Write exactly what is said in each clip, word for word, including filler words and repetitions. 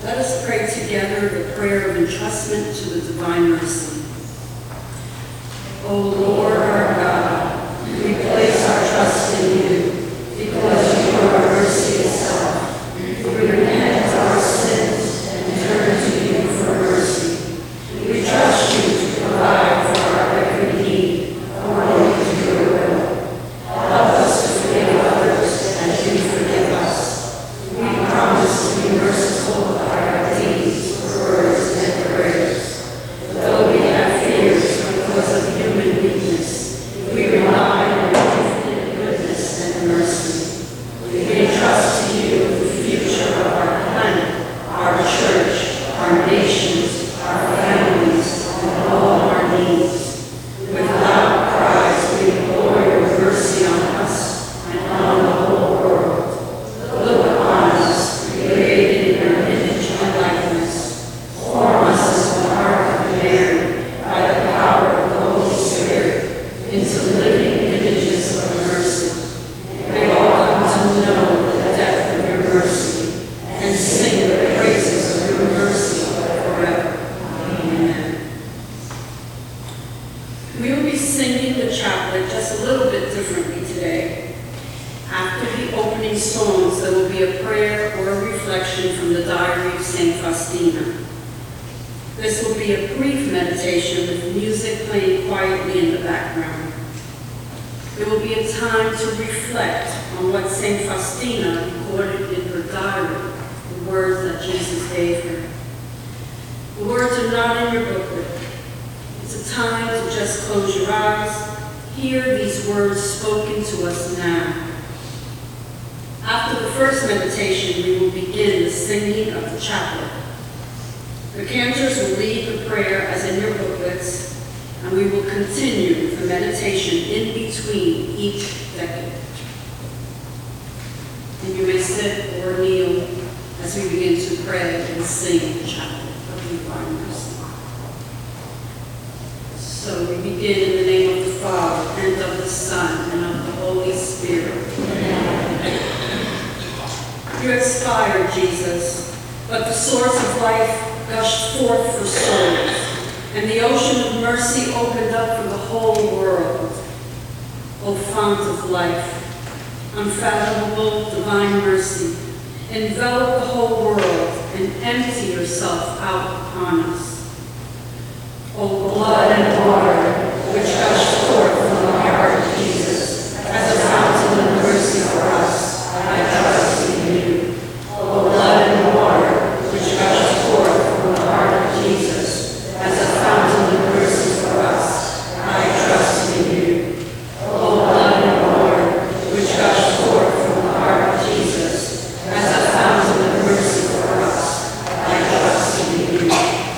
Let us pray together the prayer of entrustment to the divine mercy. O Lord our God, we place our trust in you because you are mercy itself. We repent of our sins and turn to you for mercy. We trust you to provide for our every need according to your will. Help us to forgive others as you forgive us. We promise to be merciful by our deeds, words, and prayers. Though we have fears because of human weakness, we rely on your infinite goodness and mercy. We entrust to you the future of our planet, our church, our nations, our families, and all our needs. With loud cries, we implore your mercy on us and on the whole world. Look upon us, created in your image and likeness. Form us as the heart of Mary by the power of the Holy Spirit into living images of mercy. May all come to know the depth of your mercy and sing the praises of your mercy forever. Amen. We will be singing the chaplet just a little bit differently today. After the opening songs, there will be a prayer or a reflection from the diary of Saint Faustina. This will be a brief meditation with music playing quietly in the background. It will be a time to reflect on what Saint Faustina recorded in her diary, the words that Jesus gave her. The words are not in your booklet. It's a time to just close your eyes, hear these words spoken to us now. After the first meditation, we will begin the singing of the chaplet. The cantors will lead the prayer as in your booklets, and we will continue with the meditation in between each decade. And you may sit or kneel as we begin to pray and sing the chaplet of divine mercy. So we begin in the name of the Father, and of the Son, and of the Holy Spirit. Amen. You expired, Jesus, but the source of life gushed forth for souls, and the ocean of mercy opened up for the whole world. O fount of life, unfathomable divine mercy, envelop the whole world and empty yourself out upon us. O blood and water, which gushed forth from the heart of Jesus, as a fountain of mercy for us, I trust in you. O blood and water, which gushed forth from the heart of Jesus, as a fountain of mercy for us, I trust in you. O blood and water, which gushed forth from the heart of Jesus, as a fountain of mercy for us, I trust in you.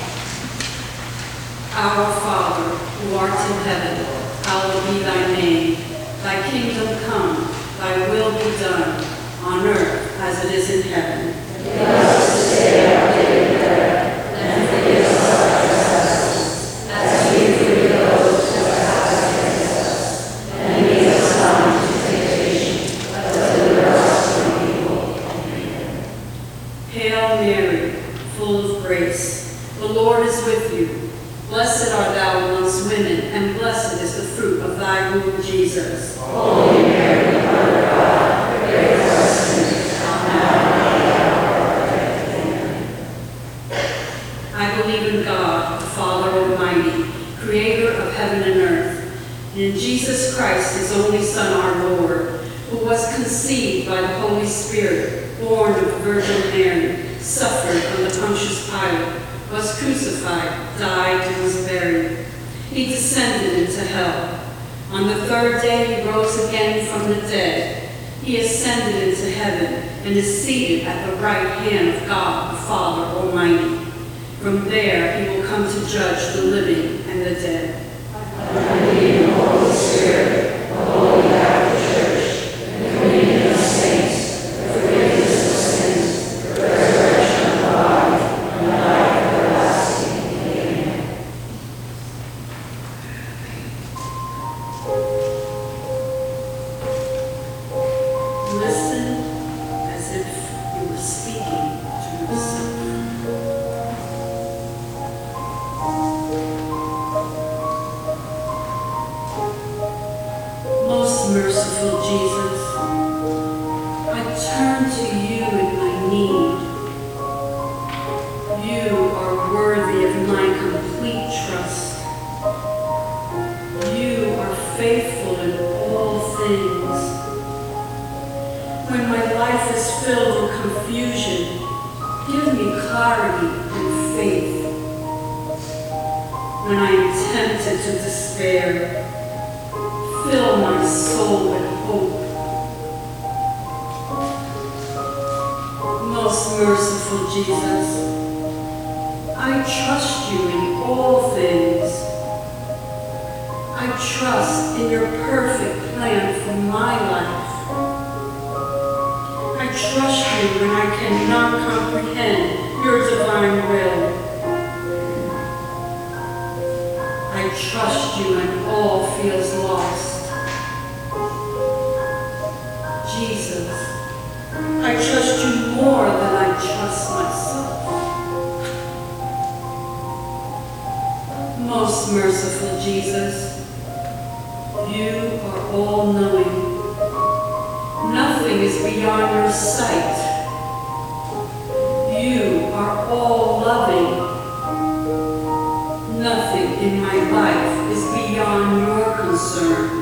Our Father, who art in heaven, hallowed be thy name. Thy kingdom come, thy will be done, on earth as it is in heaven. Give us this day our daily bread, and forgive us our trespasses, as we forgive those who trespass against us. And lead us not into temptation, but deliver us from evil. Amen. Hail Mary, full of grace, the Lord is with you. Blessed art thou amongst women, and blessed is the fruit of thy womb, Jesus. Holy Mary, Mother of God, pray for us sinners, now and at the hour of our death. Amen. I believe in God, the Father Almighty, creator of heaven and earth, and in Jesus Christ, his only Son, our Lord, who was conceived by the Holy Spirit, born of the Virgin Mary, suffered under Pontius Pilate, was crucified, died, and was buried. He descended into hell. On the third day he rose again from the dead. He ascended into heaven and is seated at the right hand of God, the Father Almighty. From there he will come to judge the living and the dead. I believe in the Holy Spirit, the Holy Catholic Church, the communion of saints, the forgiveness of sins, the resurrection of the body, and life. Listen as if you were speaking to yourself. confusion, give me clarity and faith. When I am tempted to despair, fill my soul with hope. Most merciful Jesus, I trust you in all things. I trust in your perfect plan for my life. I trust you when I cannot comprehend your divine will. I trust you when all feels lost. Jesus, I trust you more than I trust myself. Most merciful Jesus, you are all-knowing. Nothing is beyond your sight. You are all-loving. Nothing in my life is beyond your concern.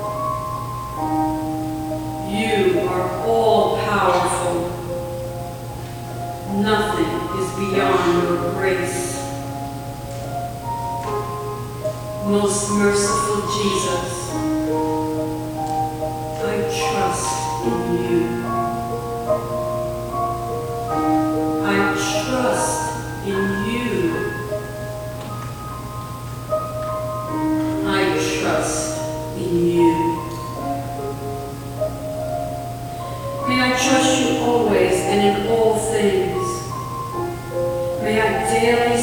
You are all-powerful. Nothing is beyond your grace. Most merciful Jesus, I trust in you. I trust in you. I trust in you. May I trust you always and in all things. May I daily